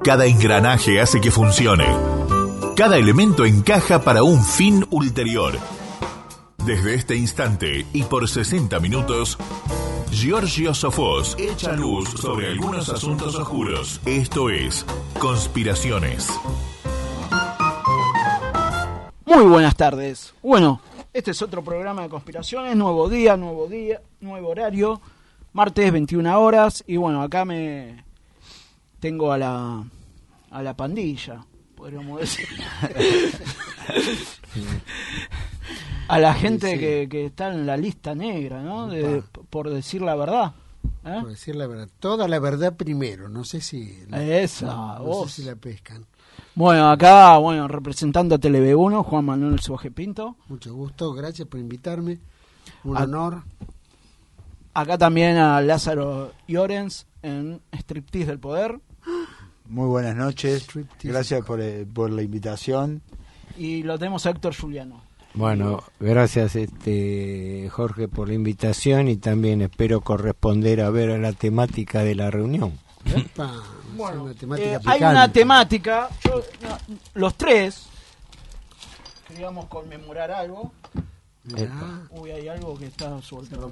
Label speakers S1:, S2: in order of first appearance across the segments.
S1: Cada engranaje hace que funcione. Cada elemento encaja para un fin ulterior. Desde este instante y por 60 minutos, Giorgio Sofós echa luz sobre algunos asuntos oscuros. Esto es Conspiraciones.
S2: Muy buenas tardes. Bueno, este es otro programa de Conspiraciones. Nuevo día, nuevo horario. Martes, 21 horas. Y bueno, acá me tengo a la pandilla, podríamos decir. A la gente que está en la lista negra, ¿no? Por decir la verdad.
S3: Por decir la verdad. Toda la verdad primero. No sé si...
S2: No
S3: sé si la pescan.
S2: Bueno, acá, representando a TV1, Juan Manuel Soje Pinto.
S3: Mucho gusto, gracias por invitarme. Un honor.
S2: Acá también a Lázaro Llorens en Striptease del Poder.
S4: Muy buenas noches, gracias por la invitación.
S2: Y lo tenemos a Héctor Juliano.
S5: Bueno, gracias Jorge por la invitación y también espero corresponder a la temática de la reunión.
S2: Bueno,
S3: una temática
S2: hay una temática, los tres queríamos conmemorar algo. Uy, hay algo que está suelto.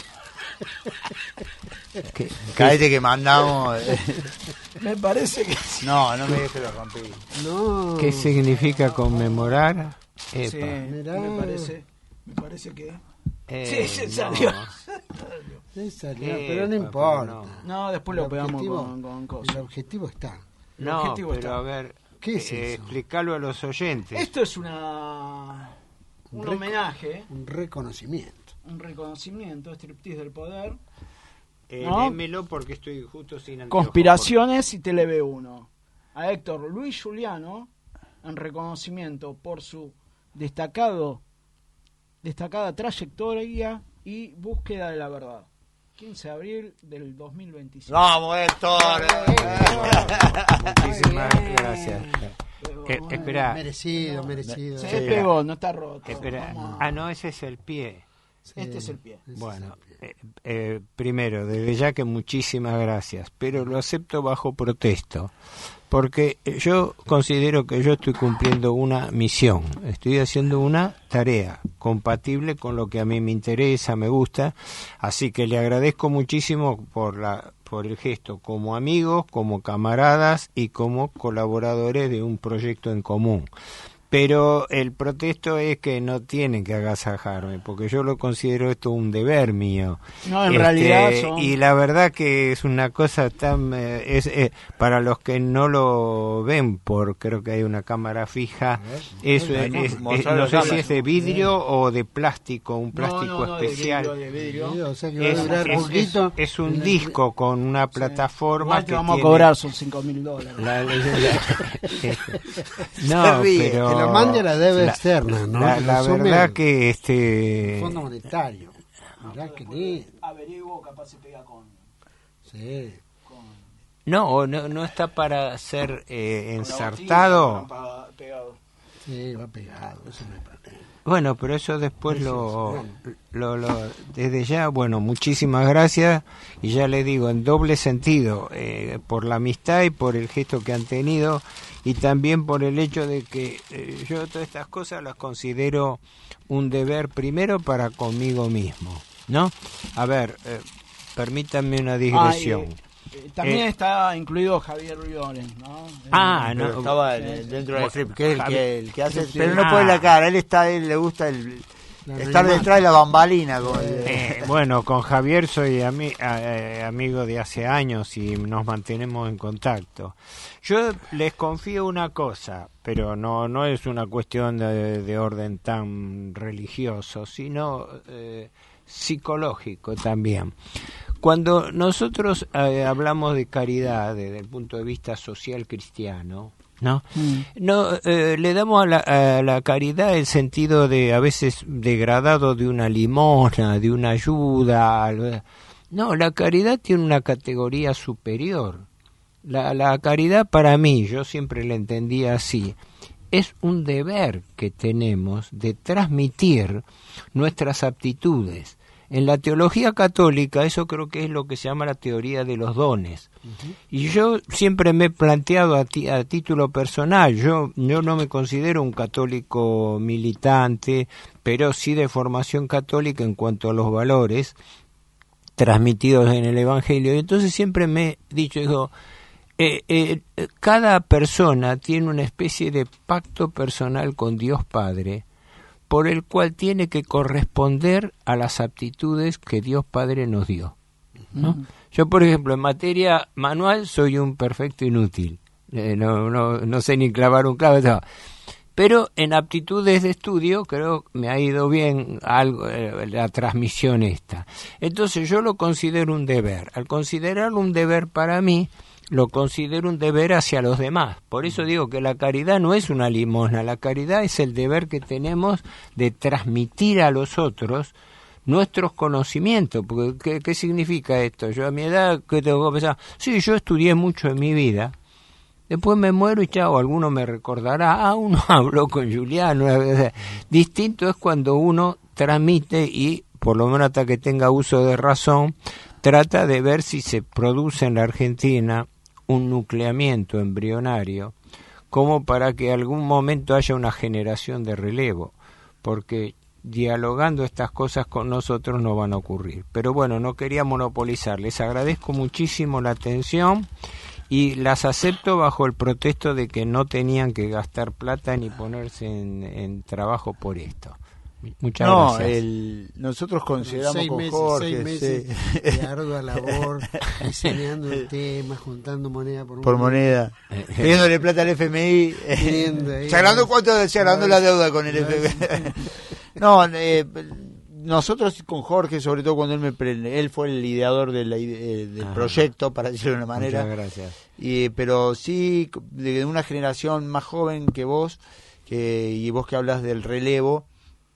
S4: Cállate que mandamos.
S2: Me parece que...
S4: No me dejes lo rompí.
S3: No.
S5: ¿Qué significa conmemorar?
S2: Sí, me parece que... sí, salió.
S3: Sí, salió, pero no importa.
S2: No, después lo pegamos con cosas.
S3: El objetivo está.
S5: A ver,
S3: ¿qué es eso?
S5: Explicarlo a los oyentes.
S2: Esto es un homenaje.
S3: Un reconocimiento.
S2: Un reconocimiento, Striptease del Poder.
S5: Démelo porque estoy justo sin anteojos.
S2: Conspiraciones y TV1. A Héctor Luis Juliano, en reconocimiento por su destacada trayectoria y búsqueda de la verdad. 15 de abril del 2025.
S4: ¡Vamos, Héctor!
S5: Muchísimas gracias. Espera.
S3: Merecido.
S2: Se pegó, no está roto.
S5: Espera. No, ese es el pie.
S2: Este es el pie.
S5: Bueno, primero, desde ya que muchísimas gracias, pero lo acepto bajo protesto, porque yo considero que yo estoy cumpliendo una misión, estoy haciendo una tarea compatible con lo que a mí me interesa, me gusta, así que le agradezco muchísimo por el gesto, como amigos, como camaradas y como colaboradores de un proyecto en común. Pero el protesto es que no tienen que agasajarme, porque yo lo considero esto un deber mío.
S2: No, en realidad
S5: y la verdad que es una cosa tan... para los que no lo ven, creo que hay una cámara fija, no sé si es de vidrio o de plástico, un plástico especial.
S2: De vidrio.
S3: O sea que va a durar poquito.
S5: Es un disco con una plataforma
S2: que vamos a cobrar, son $5,000.
S5: No, pero...
S3: Que lo mande a la deuda externa, ¿no?
S5: La verdad que
S3: Fondo Monetario. Mirá que lindo.
S2: Averiguo, capaz se pega con...
S3: Sí.
S5: No está para ser ensartado.
S3: Sí, va pegado, eso no es problema.
S5: Bueno, pero eso después desde ya, muchísimas gracias, y ya les digo, en doble sentido, por la amistad y por el gesto que han tenido, y también por el hecho de que yo todas estas cosas las considero un deber primero para conmigo mismo, ¿no? A ver, permítanme una digresión.
S2: También está incluido Javier Llorens, ¿no?
S4: No, estaba dentro del strip, que es el que hace, pero no pone la cara, él le gusta estar detrás de la bambalina.
S5: Bueno, con Javier soy amigo de hace años y nos mantenemos en contacto. Yo les confío una cosa, pero no es una cuestión de orden tan religioso, sino psicológico también. Cuando nosotros hablamos de caridad desde el punto de vista social cristiano, le damos a la caridad el sentido de a veces degradado de una limosna, de una ayuda. No, la caridad tiene una categoría superior. La caridad para mí, yo siempre la entendía así, es un deber que tenemos de transmitir nuestras aptitudes, En la teología católica eso creo que es lo que se llama la teoría de los dones. Y yo siempre me he planteado a título personal, yo no me considero un católico militante, pero sí de formación católica en cuanto a los valores transmitidos en el Evangelio. Y entonces siempre me he dicho, cada persona tiene una especie de pacto personal con Dios Padre, por el cual tiene que corresponder a las aptitudes que Dios Padre nos dio, ¿no? Yo, por ejemplo, en materia manual soy un perfecto inútil, no sé ni clavar un clavo, no. Pero en aptitudes de estudio creo me ha ido bien algo, la transmisión esta. Entonces yo lo considero un deber. Al considerarlo un deber para mí, lo considero un deber hacia los demás. Por eso digo que la caridad no es una limosna, la caridad es el deber que tenemos de transmitir a los otros nuestros conocimientos. Porque ¿qué significa esto? Yo a mi edad, ¿qué tengo que pensar? Sí, yo estudié mucho en mi vida, después me muero y chao, alguno me recordará, uno habló con Juliano. Distinto es cuando uno transmite y, por lo menos hasta que tenga uso de razón, trata de ver si se produce en la Argentina un nucleamiento embrionario como para que algún momento haya una generación de relevo, porque dialogando estas cosas con nosotros no van a ocurrir. Pero bueno, no quería monopolizar, les agradezco muchísimo la atención y las acepto bajo el pretexto de que no tenían que gastar plata ni ponerse en trabajo por esto. Muchas gracias.
S4: Nosotros consideramos con Jorge
S3: 6 meses de ardua labor, diseñando el tema, juntando moneda por
S4: moneda, pidiéndole plata al FMI, charlando la deuda con el FMI. No, nosotros con Jorge, sobre todo cuando él fue el ideador del proyecto, para decirlo de una manera.
S5: Muchas gracias.
S4: Pero sí, de una generación más joven que vos, y vos que hablas del relevo,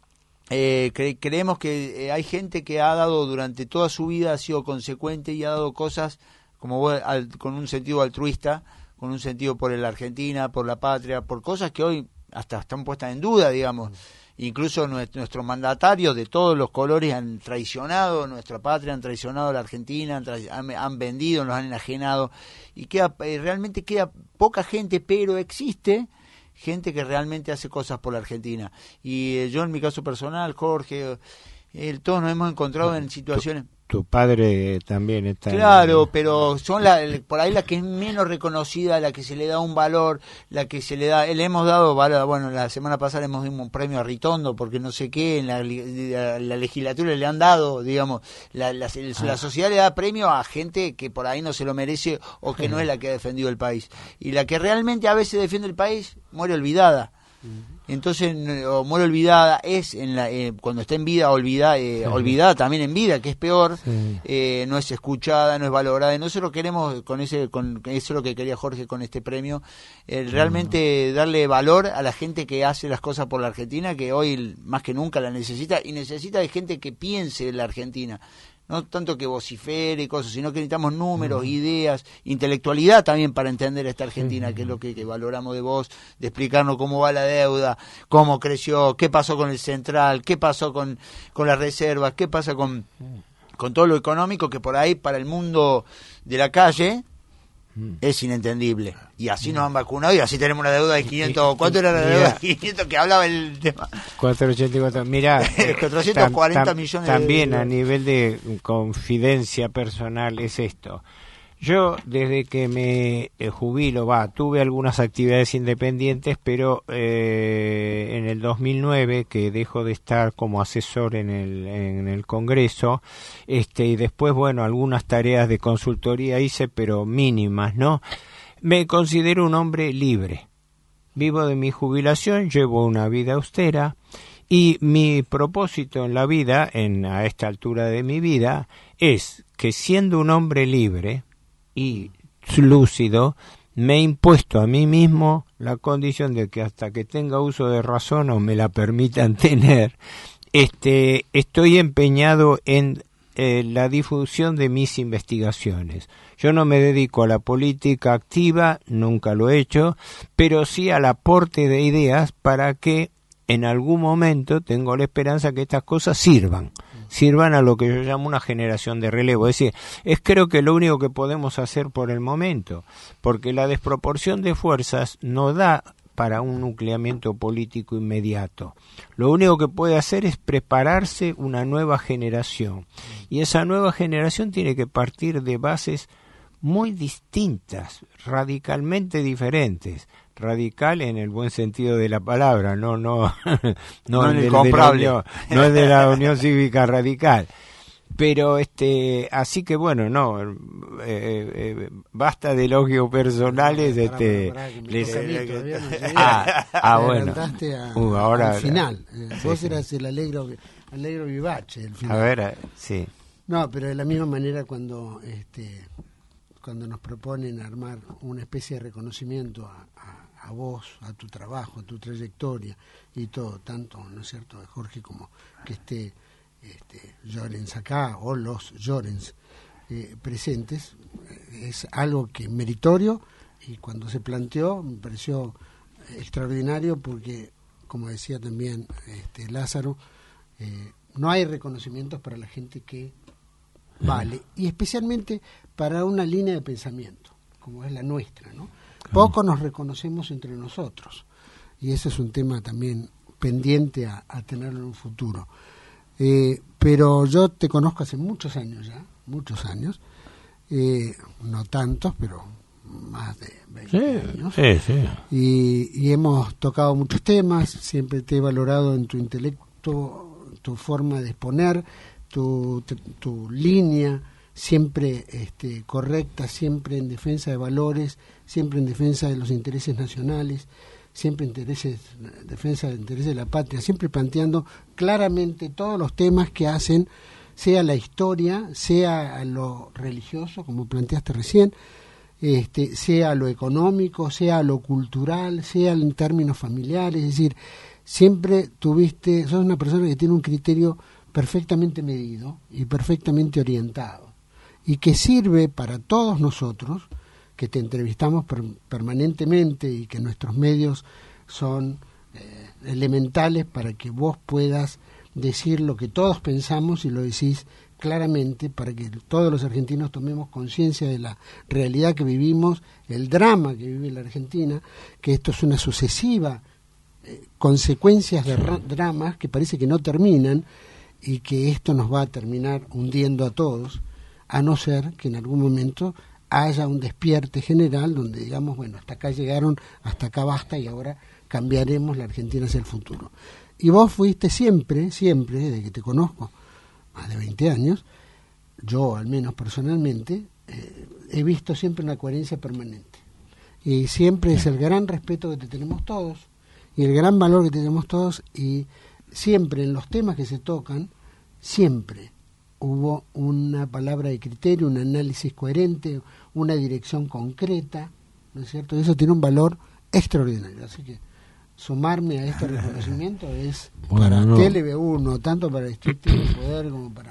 S4: creemos que hay gente que ha dado durante toda su vida, ha sido consecuente y ha dado cosas como vos, con un sentido altruista, con un sentido por la Argentina, por la patria, por cosas que hoy hasta están puestas en duda, digamos. Incluso nuestros mandatarios de todos los colores han traicionado nuestra patria, han traicionado a la Argentina, han vendido, nos han enajenado, y realmente queda poca gente, pero existe gente que realmente hace cosas por la Argentina. Y yo en mi caso personal, Jorge, todos nos hemos encontrado en situaciones...
S5: Tu padre también está...
S4: Claro, pero son por ahí la que es menos reconocida, la que se le da un valor, la que se le da... Le hemos dado, bueno, la semana pasada le hemos dado un premio a Ritondo, porque no sé qué, en la legislatura le han dado, digamos, la sociedad le da premio a gente que por ahí no se lo merece o que no es la que ha defendido el país. Y la que realmente a veces defiende el país muere olvidada. Entonces, muere olvidada es cuando está en vida, olvidada también en vida, que es peor. No es escuchada, no es valorada, y nosotros queremos eso es lo que quería Jorge con este premio, realmente darle valor a la gente que hace las cosas por la Argentina, que hoy más que nunca la necesita, y necesita de gente que piense en la Argentina. No tanto que vocifere y cosas, sino que necesitamos números, ideas, intelectualidad también para entender esta Argentina, que es lo que valoramos de vos, de explicarnos cómo va la deuda, cómo creció, qué pasó con el central, qué pasó con las reservas, qué pasa con todo lo económico, que por ahí para el mundo de la calle es inentendible. Y así nos han vacunado y así tenemos una deuda de 500. ¿Cuánto era la deuda de 500 que hablaba el tema?
S5: 484. Mirá,
S4: 440 millones
S5: también a nivel de confidencia personal es esto. Yo desde que me jubilo, tuve algunas actividades independientes, pero en el 2009 que dejo de estar como asesor en el Congreso, y después, bueno, algunas tareas de consultoría hice, pero mínimas, ¿no? Me considero un hombre libre. Vivo de mi jubilación, llevo una vida austera, y mi propósito en la vida, a esta altura de mi vida, es que siendo un hombre libre y lúcido, me he impuesto a mí mismo la condición de que hasta que tenga uso de razón o me la permitan tener, estoy empeñado en la difusión de mis investigaciones. Yo no me dedico a la política activa, nunca lo he hecho, pero sí al aporte de ideas para que en algún momento tengo la esperanza que estas cosas sirvan. sirvan a lo que yo llamo una generación de relevo. Es decir, creo que lo único que podemos hacer por el momento, porque la desproporción de fuerzas no da para un nucleamiento político inmediato. Lo único que puede hacer es prepararse una nueva generación, y esa nueva generación tiene que partir de bases muy distintas, radicalmente diferentes. Radical en el buen sentido de la palabra, no es de la Unión Cívica Radical. Pero así que bueno, basta de elogios personales.
S3: Bueno, ahora al final. Vos eras el alegro vivace del final.
S5: A ver, sí.
S3: No, pero de la misma manera cuando nos proponen armar una especie de reconocimiento a vos, a tu trabajo, a tu trayectoria y todo, tanto, ¿no es cierto?, de Jorge como que esté Llorens acá o los Llorens presentes, es algo que meritorio, y cuando se planteó me pareció extraordinario porque, como decía también Lázaro, no hay reconocimientos para la gente que vale, y especialmente para una línea de pensamiento como es la nuestra, ¿no? Poco nos reconocemos entre nosotros, y ese es un tema también pendiente a tenerlo en un futuro. Pero yo te conozco hace muchos años, no tantos, pero más de 20 años.
S5: Sí.
S3: Y hemos tocado muchos temas, siempre te he valorado en tu intelecto, tu forma de exponer, tu línea, siempre correcta, siempre en defensa de valores, siempre en defensa de los intereses nacionales, siempre en defensa del interés de la patria, siempre planteando claramente todos los temas que hacen, sea la historia, sea lo religioso, como planteaste recién, sea lo económico, sea lo cultural, sea en términos familiares. Es decir, siempre sos una persona que tiene un criterio perfectamente medido y perfectamente orientado, y que sirve para todos nosotros que te entrevistamos permanentemente, y que nuestros medios son elementales para que vos puedas decir lo que todos pensamos, y lo decís claramente para que todos los argentinos tomemos conciencia de la realidad que vivimos, el drama que vive la Argentina, que esto es una sucesiva consecuencias de dramas que parece que no terminan, y que esto nos va a terminar hundiendo a todos, a no ser que en algún momento haya un despierte general donde digamos, bueno, hasta acá llegaron, hasta acá basta, y ahora cambiaremos la Argentina hacia el futuro. Y vos fuiste siempre, desde que te conozco, más de 20 años, yo al menos personalmente, he visto siempre una coherencia permanente. Y siempre es el gran respeto que te tenemos todos, y el gran valor que tenemos todos, y siempre en los temas que se tocan, siempre hubo una palabra de criterio, un análisis coherente, una dirección concreta, ¿no es cierto? Eso tiene un valor extraordinario. Así que sumarme a este reconocimiento es para TLV1, tanto para Distrito del Poder como para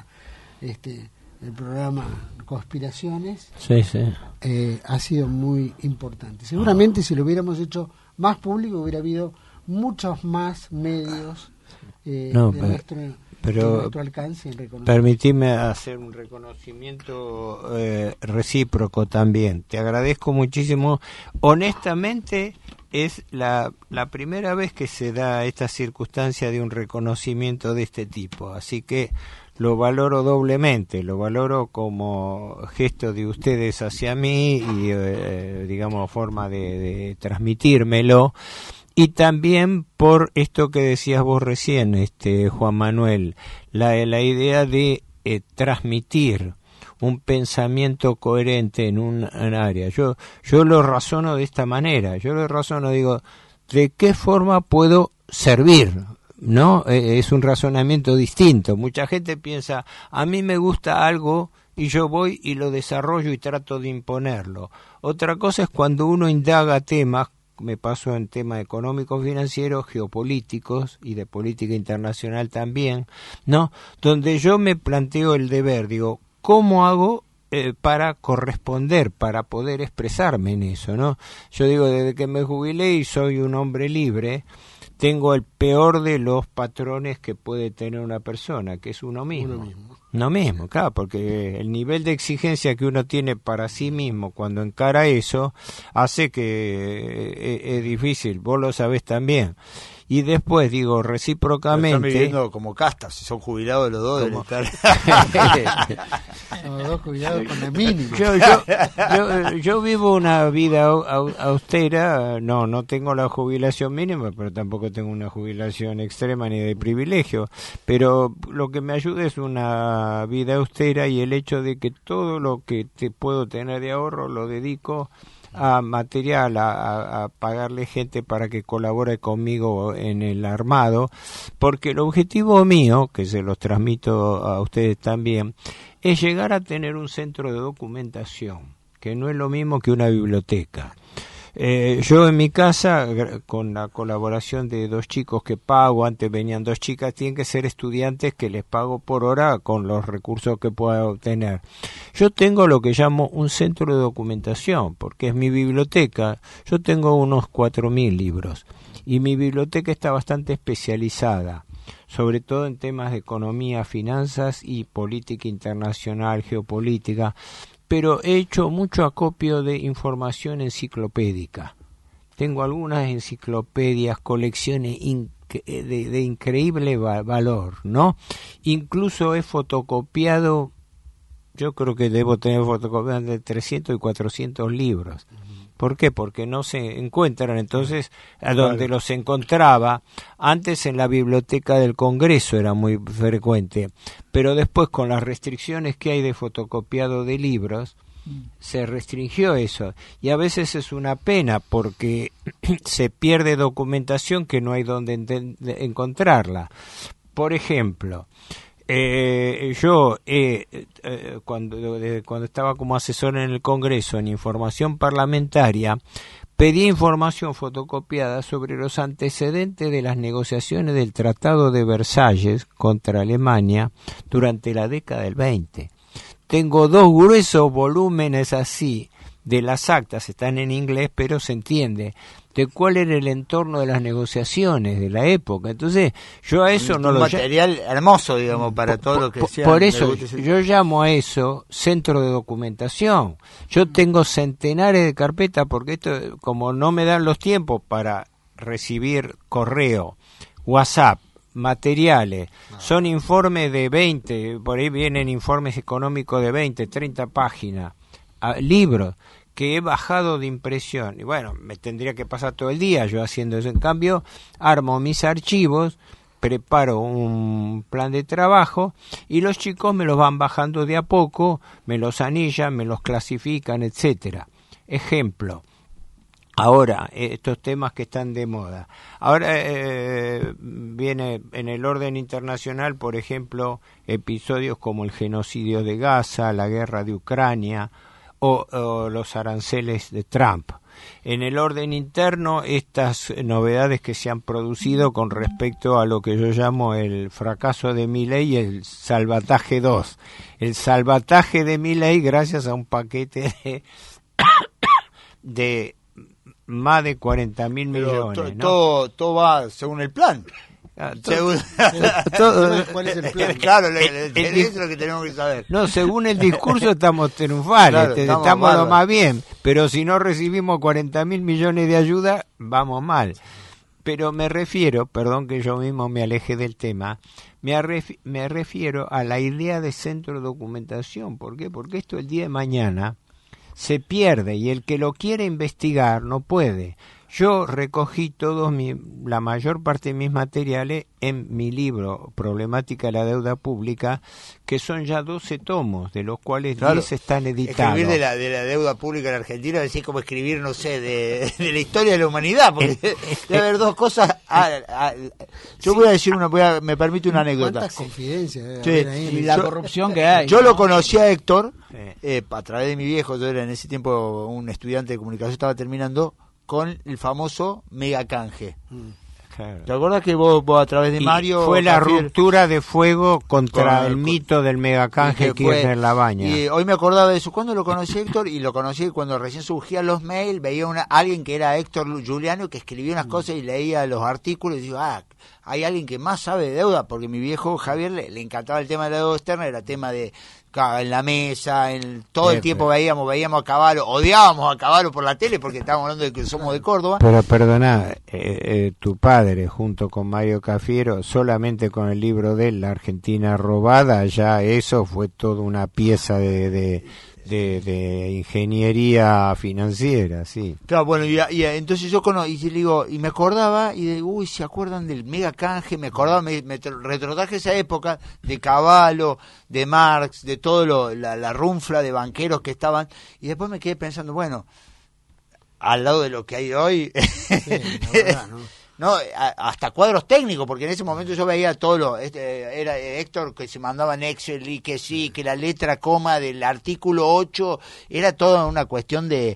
S3: el programa Conspiraciones.
S5: Sí.
S3: Ha sido muy importante. Seguramente si lo hubiéramos hecho más público hubiera habido muchos más medios de nuestro alcance.
S5: Permitime hacer un reconocimiento recíproco también. Te agradezco muchísimo. Honestamente, es la primera vez que se da esta circunstancia de un reconocimiento de este tipo, así que lo valoro doblemente, lo valoro como gesto de ustedes hacia mí y digamos forma de transmitírmelo, y también por esto que decías vos recién, Juan Manuel, la idea de transmitir un pensamiento coherente en un área. Yo lo razono de esta manera, digo, ¿de qué forma puedo servir? ¿No? Es un razonamiento distinto. Mucha gente piensa, a mí me gusta algo y yo voy y lo desarrollo y trato de imponerlo. Otra cosa es cuando uno indaga temas, me paso en temas económicos, financieros, geopolíticos y de política internacional también, ¿no? Donde yo me planteo el deber, digo, ¿cómo hago para corresponder, para poder expresarme en eso, ¿no? Yo digo, desde que me jubilé y soy un hombre libre, tengo el peor de los patrones que puede tener una persona, que es uno mismo. Uno mismo, claro, porque el nivel de exigencia que uno tiene para sí mismo cuando encara eso hace que es difícil, vos lo sabés también. Y después, digo, recíprocamente...
S4: Están viviendo como castas, si son jubilados los dos.
S3: Los dos jubilados con la mínima.
S5: Yo vivo una vida austera, no tengo la jubilación mínima, pero tampoco tengo una jubilación extrema ni de privilegio, pero lo que me ayuda es una vida austera y el hecho de que todo lo que te puedo tener de ahorro lo dedico a material, a pagarle gente para que colabore conmigo en el armado, porque el objetivo mío, que se los transmito a ustedes también, es llegar a tener un centro de documentación, que no es lo mismo que una biblioteca. Yo en mi casa, con la colaboración de 2 chicos que pago, antes venían 2 chicas, tienen que ser estudiantes que les pago por hora con los recursos que pueda obtener. Yo tengo lo que llamo un centro de documentación, porque es mi biblioteca. Yo tengo unos 4.000 libros y mi biblioteca está bastante especializada, sobre todo en temas de economía, finanzas y política internacional, geopolítica, pero he hecho mucho acopio de información enciclopédica. Tengo algunas enciclopedias, colecciones de increíble valor, ¿no? Incluso he fotocopiado, yo creo que debo tener fotocopiadas de 300 y 400 libros. ¿Por qué? Porque no se encuentran. Entonces, a donde los encontraba, antes en la biblioteca del Congreso era muy frecuente, pero después con las restricciones que hay de fotocopiado de libros, se restringió eso. Y a veces es una pena porque se pierde documentación que no hay donde encontrarla. Por ejemplo, yo cuando estaba como asesor en el Congreso en información parlamentaria, pedí información fotocopiada sobre los antecedentes de las negociaciones del Tratado de Versalles contra Alemania durante la década del 20. Tengo 2 gruesos volúmenes así de las actas, están en inglés pero se entiende de cuál era el entorno de las negociaciones de la época. Entonces yo a eso no lo llamo
S4: material hermoso, digamos, para todo lo que sea.
S5: Por eso yo llamo a eso centro de documentación. Yo tengo centenares de carpetas porque esto, como no me dan los tiempos para recibir correo, WhatsApp, materiales, son informes de 20, por ahí vienen informes económicos de 20, 30 páginas, libros que he bajado de impresión, y bueno, me tendría que pasar todo el día yo haciendo eso. En cambio, armo mis archivos, preparo un plan de trabajo y los chicos me los van bajando de a poco, me los anillan, me los clasifican, etcétera. Ejemplo, ahora, estos temas que están de moda. Ahora viene en el orden internacional, por ejemplo, episodios como el genocidio de Gaza, la guerra de Ucrania, o los aranceles de Trump. En el orden interno, estas novedades que se han producido con respecto a lo que yo llamo el fracaso de Milei y el salvataje 2. El salvataje de Milei gracias a un paquete de más de 40.000 millones. ¿No?
S4: Todo va según el plan.
S3: ¿Cuál es el plan?
S4: Claro, eso es lo que tenemos que saber.
S5: No, según el discurso estamos triunfales, claro, estamos lo más bien, pero si no recibimos 40.000 millones de ayuda, vamos mal. Pero me refiero, perdón que yo mismo me aleje del tema, me refiero a la idea de centro de documentación. ¿Por qué? Porque esto el día de mañana se pierde y el que lo quiere investigar no puede. Yo recogí la mayor parte de mis materiales en mi libro Problemática de la Deuda Pública, que son ya 12 tomos, de los cuales 10 están editados.
S4: Escribir de la deuda pública en Argentina es como escribir, no sé, de la historia de la humanidad, porque debe haber 2 cosas. Yo voy a decir me permite una anécdota.
S3: ¿Cuántas confidencias?
S2: Sí, y la corrupción que hay.
S4: Yo lo conocí a Héctor a través de mi viejo. Yo era en ese tiempo un estudiante de comunicación, estaba terminando con el famoso mega canje.
S5: Claro.
S4: ¿Te acuerdas que vos a través de
S5: Y
S4: Mario...
S5: fue la
S4: Javier,
S5: ruptura de fuego contra el mito del megacanje
S4: que fue-
S5: Kirchner Labaña.
S4: Y hoy me acordaba de eso. ¿Cuándo lo conocí, Héctor? Y lo conocí cuando recién surgían los mails, veía alguien que era Héctor Giuliano, que escribía unas cosas y leía los artículos y digo, hay alguien que más sabe de deuda, porque mi viejo Javier le encantaba el tema de la deuda externa, era tema de en la mesa, todo el tiempo veíamos a Cavallo, odiábamos a Cavallo por la tele porque estábamos hablando de que somos de Córdoba.
S5: Pero perdona, tu padre junto con Mario Cafiero, solamente con el libro de él, La Argentina robada, ya eso fue toda una pieza de ingeniería financiera, sí.
S4: Claro, bueno, y entonces yo y le digo, y me acordaba, y de, uy, ¿se acuerdan del mega canje? Me acordaba, me retrotraje esa época de Cavallo, de Marx, de todo la runfla de banqueros que estaban, y después me quedé pensando, bueno, al lado de lo que hay hoy,
S3: Sí, la verdad, ¿no?
S4: no, hasta cuadros técnicos, porque en ese momento yo veía todo era Héctor que se mandaba en Excel y que sí, que la letra coma del artículo 8 era toda una cuestión de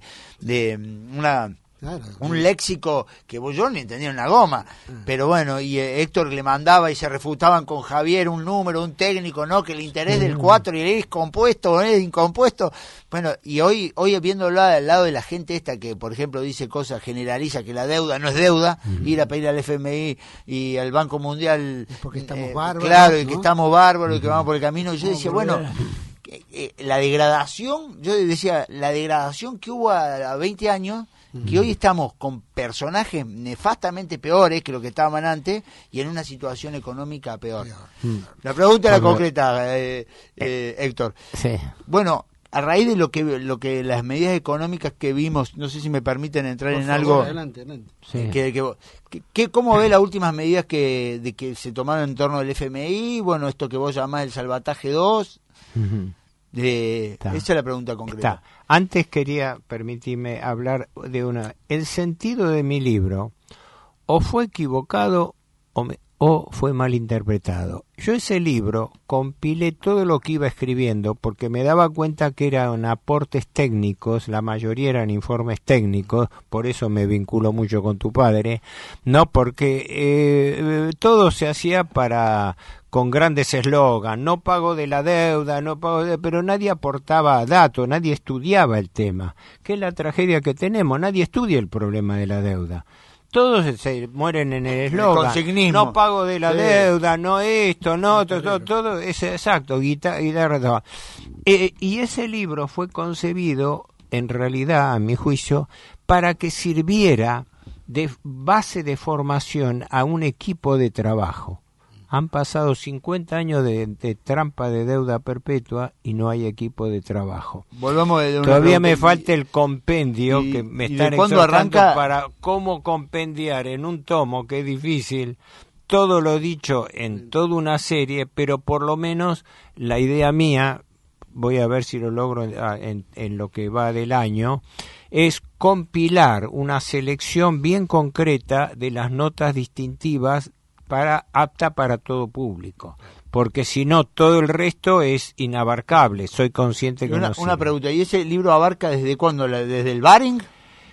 S3: Claro.
S4: un léxico que yo no entendía una goma, pero bueno, y Héctor le mandaba y se refutaban con Javier un número, un técnico, ¿no? Que el interés del 4 y el es compuesto o es incompuesto. Bueno, y hoy viéndolo al lado de la gente esta que, por ejemplo, dice cosas, generaliza que la deuda no es deuda, ir a pedir al FMI y al Banco Mundial,
S3: porque estamos bárbaros,
S4: claro, y
S3: ¿no?
S4: que estamos bárbaros y que vamos por el camino. Yo decía, bueno, la degradación, yo decía, la degradación que hubo a 20 años, que hoy estamos con personajes nefastamente peores que lo que estaban antes y en una situación económica peor. La pregunta era concreta, Héctor.
S5: Sí.
S4: Bueno, a raíz de lo que las medidas económicas que vimos, no sé si me permiten entrar
S3: Por
S4: en
S3: favor,
S4: algo.
S3: adelante.
S4: Sí. ¿Cómo ve las últimas medidas que se tomaron en torno del FMI? Bueno, esto que vos llamás el salvataje 2. Esa es la pregunta concreta.
S5: Antes quería, permitirme hablar de el sentido de mi libro o fue equivocado o fue mal interpretado. Yo ese libro compilé todo lo que iba escribiendo porque me daba cuenta que eran aportes técnicos, la mayoría eran informes técnicos, por eso me vinculo mucho con tu padre, no porque todo se hacía con grandes eslogans, no pago de la deuda, pero nadie aportaba datos, nadie estudiaba el tema, que es la tragedia que tenemos, nadie estudia el problema de la deuda. Todos se mueren en el eslogan, no pago de la deuda, no esto, no, todo es exacto, guitarra. Y ese libro fue concebido, en realidad, a mi juicio, para que sirviera de base de formación a un equipo de trabajo. Han pasado 50 años de trampa de deuda perpetua y no hay equipo de trabajo. Todavía me falta el compendio que me están exhortando para cómo compendiar en un tomo, que es difícil, todo lo dicho en toda una serie, pero por lo menos la idea mía, voy a ver si lo logro en lo que va del año, es compilar una selección bien concreta de las notas distintivas apta para todo público, porque si no todo el resto es inabarcable. Soy consciente que
S4: una pregunta, ¿y ese libro abarca desde cuándo? ¿Desde el Baring?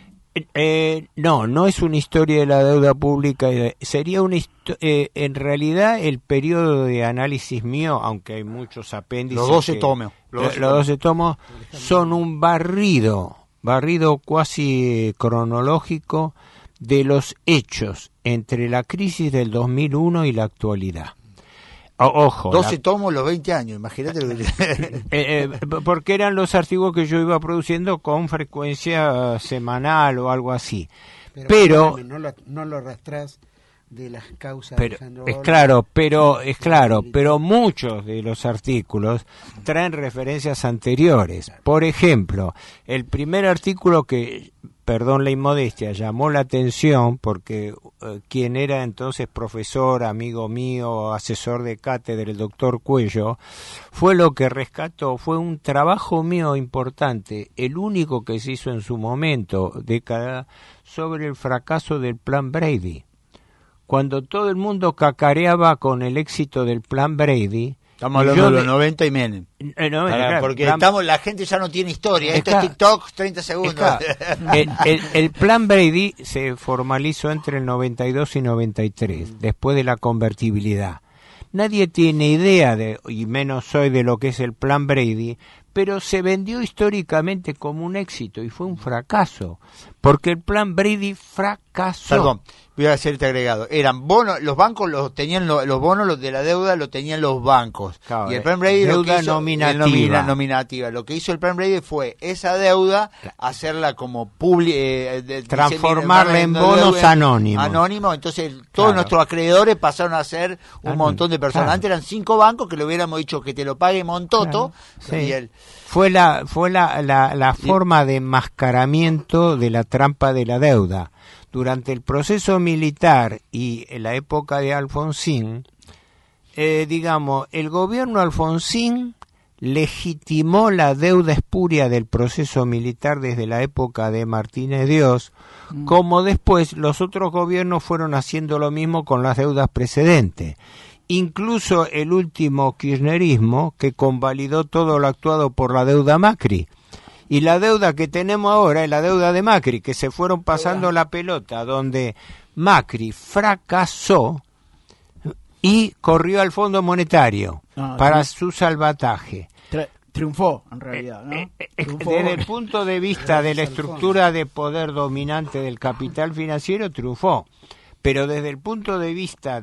S5: No es una historia de la deuda pública, sería en realidad el periodo de análisis mío, aunque hay muchos apéndices.
S4: Los 12 tomos.
S5: Los 12 tomos son un barrido cuasi cronológico de los hechos entre la crisis del 2001 y la actualidad. Ojo.
S4: 12 tomos los 20 años, imagínate lo que...
S5: porque eran los artículos que yo iba produciendo con frecuencia semanal o algo así. Pero
S3: no lo arrastrás de las causas.
S5: Pero muchos de los artículos traen referencias anteriores. Por ejemplo, el primer artículo que, perdón la inmodestia, llamó la atención porque quien era entonces profesor, amigo mío, asesor de cátedra, el doctor Cuello, fue lo que rescató, fue un trabajo mío importante, el único que se hizo en su momento, década, sobre el fracaso del Plan Brady. Cuando todo el mundo cacareaba con el éxito del Plan Brady
S4: Estamos hablando de los 90 y Menem.
S5: Claro,
S4: porque la gente ya no tiene historia. Esto es TikTok, 30 segundos.
S5: El plan Brady se formalizó entre el 92 y 93, después de la convertibilidad. Nadie tiene idea y menos hoy, de lo que es el plan Brady, pero se vendió históricamente como un éxito y fue un fracaso, porque el plan Brady fracasó.
S4: Perdón, voy a hacerte agregado. Eran bonos, los bancos los tenían, los bonos los de la deuda los tenían los bancos.
S5: Claro,
S4: y el plan Brady
S5: deuda nominativa.
S4: Nominativa. Lo que hizo el plan Brady fue esa deuda hacerla como
S5: transformarla en bonos anónimos.
S4: Entonces todos nuestros acreedores pasaron a ser un montón de personas.
S5: Claro.
S4: Antes eran 5 bancos que le hubiéramos dicho que te lo pague Montoto.
S5: Claro. Sí.
S4: Y
S5: fue la forma de enmascaramiento de la trampa de la deuda. Durante el proceso militar y en la época de Alfonsín, el gobierno Alfonsín legitimó la deuda espuria del proceso militar desde la época de Martínez Dios, como después los otros gobiernos fueron haciendo lo mismo con las deudas precedentes. Incluso el último kirchnerismo, que convalidó todo lo actuado por la deuda Macri. Y la deuda que tenemos ahora es la deuda de Macri, que se fueron pasando la pelota, donde Macri fracasó y corrió al Fondo Monetario para su salvataje.
S2: Triunfó, en realidad, ¿no?
S5: Desde el punto de vista de la estructura de poder dominante del capital financiero, triunfó. Pero desde el punto de vista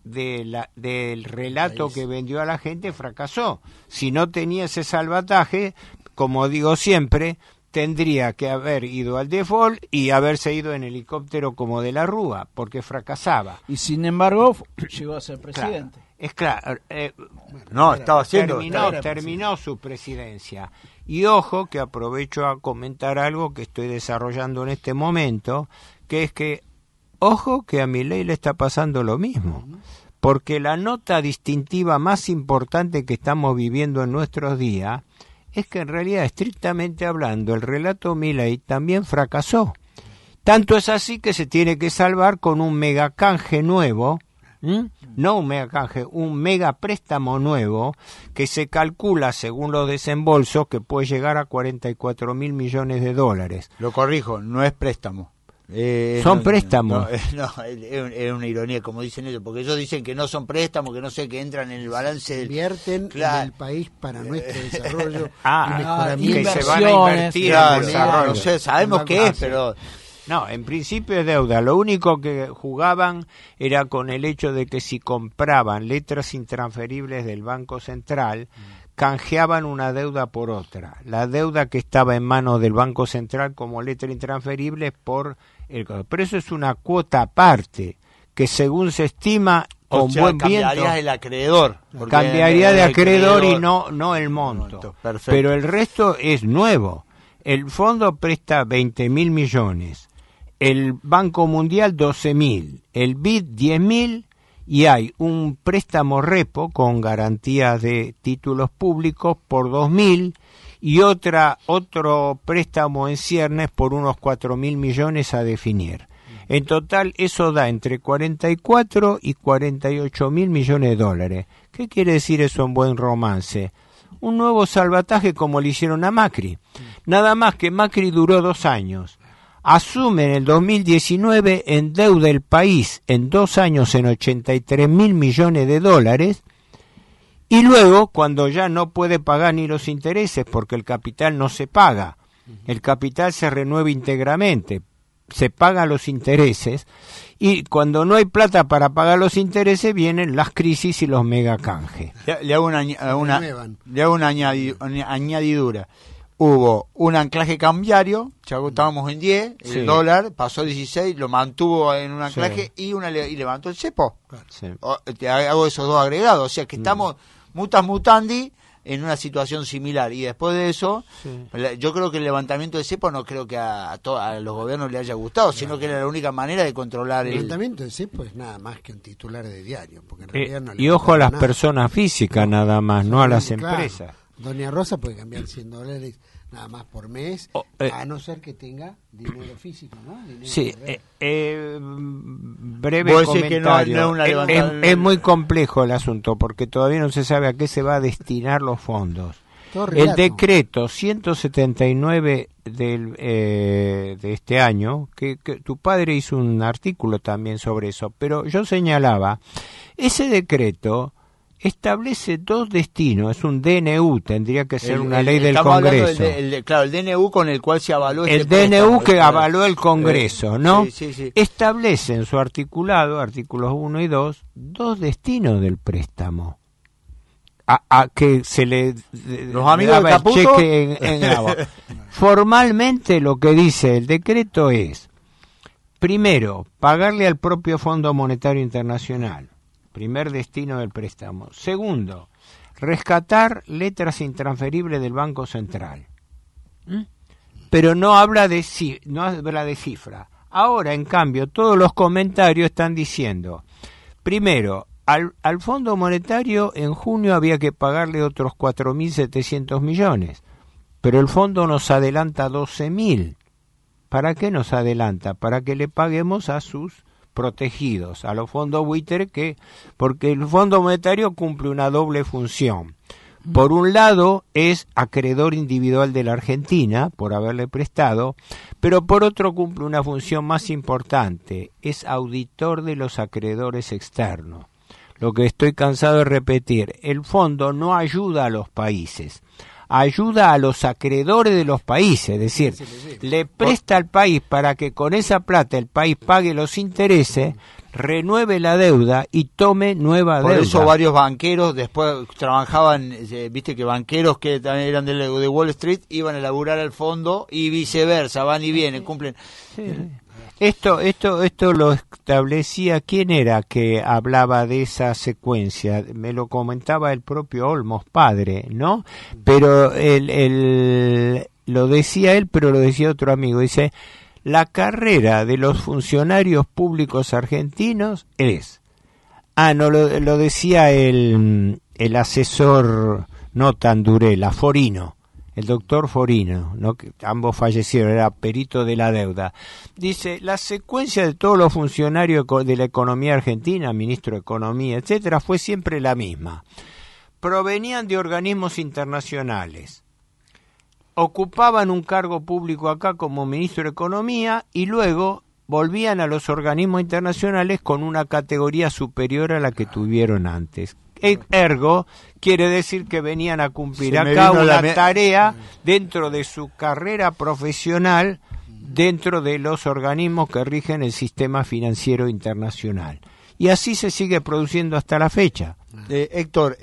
S5: del relato que vendió a la gente, fracasó. Si no tenía ese salvataje, como digo siempre, tendría que haber ido al default y haberse ido en helicóptero como de la Rúa, porque fracasaba.
S2: Y sin embargo, llegó a ser presidente.
S5: Claro,
S4: estaba haciendo.
S5: Terminó su presidencia. Y ojo, que aprovecho a comentar algo que estoy desarrollando en este momento, que es que ojo que a Milei le está pasando lo mismo, porque la nota distintiva más importante que estamos viviendo en nuestros días es que en realidad, estrictamente hablando, el relato Milei también fracasó. Tanto es así que se tiene que salvar con un megacanje nuevo, no un megacanje, un megapréstamo nuevo, que se calcula, según los desembolsos, que puede llegar a 44.000 millones de dólares.
S4: Lo corrijo, no es préstamo.
S5: Son préstamos.
S4: Es una ironía, como dicen ellos, porque ellos dicen que no son préstamos, que no sé, que entran en el balance del...
S3: Invierten en el país para nuestro desarrollo
S5: y que se van a invertir en desarrollo.
S4: No sé, sabemos qué es, pero...
S5: No, en principio es deuda. Lo único que jugaban era con el hecho de que si compraban letras intransferibles del Banco Central, canjeaban una deuda por otra. La deuda que estaba en manos del Banco Central como letra intransferible pero eso es una cuota aparte, que según se estima, con buen viento,
S4: cambiaría el acreedor.
S5: Cambiaría de acreedor y no el monto.
S4: Perfecto.
S5: Pero el resto es nuevo. El fondo presta 20.000 millones. El Banco Mundial 12.000. El BID 10.000. Y hay un préstamo repo con garantías de títulos públicos por 2.000 y otro préstamo en ciernes por unos 4.000 millones a definir. En total eso da entre 44 y 48.000 millones de dólares. ¿Qué quiere decir eso en buen romance? Un nuevo salvataje como le hicieron a Macri. Nada más que Macri duró 2 años. Asume en el 2019, endeuda el país en 2 años en 83.000 millones de dólares, y luego, cuando ya no puede pagar ni los intereses, porque el capital no se paga, el capital se renueva íntegramente, se pagan los intereses, y cuando no hay plata para pagar los intereses, vienen las crisis y los megacanjes.
S4: Le hago una añadidura. Hubo un anclaje cambiario, ya estábamos en 10, el dólar pasó a 16, lo mantuvo en un anclaje y levantó el cepo.
S5: Sí.
S4: Te hago esos dos agregados, o sea que estamos mutas mutandi en una situación similar, y después de eso, yo creo que el levantamiento del cepo no creo que a los gobiernos les haya gustado, sino que era la única manera de controlar
S3: el levantamiento del cepo es nada más que un titular de diario, porque en realidad no
S5: y ojo a las personas físicas nada más, no a las empresas.
S3: Doña Rosa puede cambiar $100, nada más por mes, a no ser que tenga dinero físico, ¿no? Dinero
S5: sí, breve
S4: Vos decís
S5: comentario.
S4: que no es una
S5: Es muy complejo el asunto porque todavía no se sabe a qué se va a destinar los fondos. El decreto 179 de este año, que tu padre hizo un artículo también sobre eso, pero yo señalaba, ese decreto establece dos destinos, es un DNU, tendría que ser una ley del Congreso.
S4: Claro, el DNU con el cual se avaló
S5: el DNU que avaló el Congreso, ¿no?
S4: Sí.
S5: Establece en su articulado, artículos 1 y 2, dos destinos del préstamo. A que se le
S4: los amigos
S5: daba
S4: de Caputo
S5: el cheque en agua. Formalmente lo que dice el decreto es, primero, pagarle al propio Fondo Monetario Internacional, primer destino del préstamo. Segundo, rescatar letras intransferibles del Banco Central. Pero no habla de cifra. Ahora, en cambio, todos los comentarios están diciendo, primero, al Fondo Monetario en junio había que pagarle otros 4.700 millones, pero el fondo nos adelanta 12.000. ¿Para qué nos adelanta? Para que le paguemos a sus protegidos, a los fondos buitre, porque el Fondo Monetario cumple una doble función. Por un lado es acreedor individual de la Argentina por haberle prestado, pero por otro cumple una función más importante, es auditor de los acreedores externos. Lo que estoy cansado de repetir, el fondo no ayuda a los países, ayuda a los acreedores de los países, es decir, le presta al país para que con esa plata el país pague los intereses, renueve la deuda y tome nueva deuda.
S4: Por eso varios banqueros después trabajaban, viste que banqueros que también eran de Wall Street iban a laburar al fondo y viceversa, van y vienen, cumplen.
S5: Sí. Esto lo establecía, ¿quién era que hablaba de esa secuencia? Me lo comentaba el propio Olmos, padre, ¿no? Pero lo decía él, pero lo decía otro amigo. Dice, la carrera de los funcionarios públicos argentinos es... lo decía el asesor, no Tandurela, Forino. El doctor Forino, ¿no? Que ambos fallecieron, era perito de la deuda. Dice, la secuencia de todos los funcionarios de la economía argentina, ministro de Economía, etcétera, fue siempre la misma. Provenían de organismos internacionales, ocupaban un cargo público acá como ministro de Economía y luego volvían a los organismos internacionales con una categoría superior a la que tuvieron antes. Ergo, quiere decir que venían a cumplir acá una tarea dentro de su carrera profesional, dentro de los organismos que rigen el sistema financiero internacional. Y así se sigue produciendo hasta la fecha.
S4: Héctor,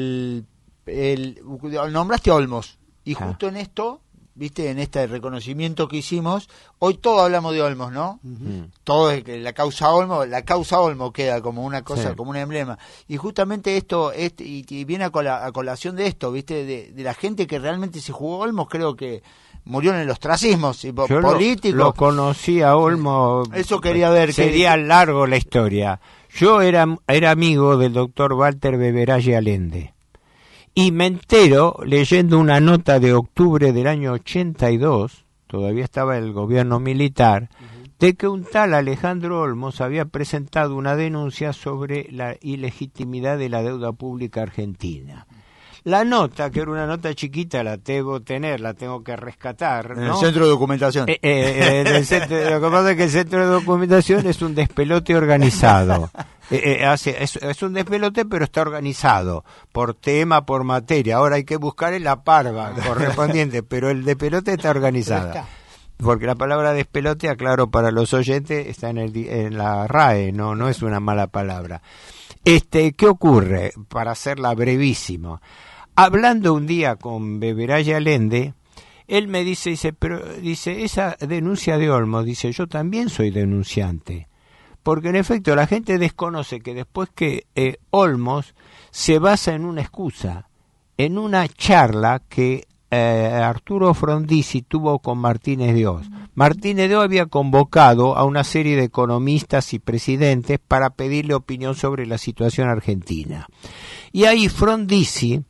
S4: nombraste a Olmos, y justo en esto, viste, en este reconocimiento que hicimos, hoy todos hablamos de Olmos, ¿no? Todo es que la causa Olmos queda como una cosa, como un emblema. Y justamente esto, y viene a colación de esto, viste, de la gente que realmente se jugó Olmos, creo que murió en el ostracismo político.
S5: Lo conocí a Olmos.
S4: Eso quería ver.
S5: Sería largo la historia. Yo era amigo del doctor Walter Beberaye Allende. Y me entero, leyendo una nota de octubre del año 82, todavía estaba el gobierno militar, de que un tal Alejandro Olmos había presentado una denuncia sobre la ilegitimidad de la deuda pública argentina. La nota, que era una nota chiquita, la tengo que rescatar, ¿no?
S4: En el centro de documentación.
S5: Lo que pasa es que el centro de documentación es un despelote organizado. Es un despelote, pero está organizado por tema, por materia. Ahora hay que buscar en la parva correspondiente, pero el despelote está organizado. Porque la palabra despelote, aclaro para los oyentes, está en la RAE, no es una mala palabra. ¿Qué ocurre? Para hacerla brevísimo. Hablando un día con Beberaye Allende, él me dice, esa denuncia de Olmos, dice, yo también soy denunciante. Porque en efecto la gente desconoce que después que Olmos se basa en una excusa, en una charla que Arturo Frondizi tuvo con Martínez de Oz. Martínez de Oz había convocado a una serie de economistas y presidentes para pedirle opinión sobre la situación argentina. Y ahí Frondizi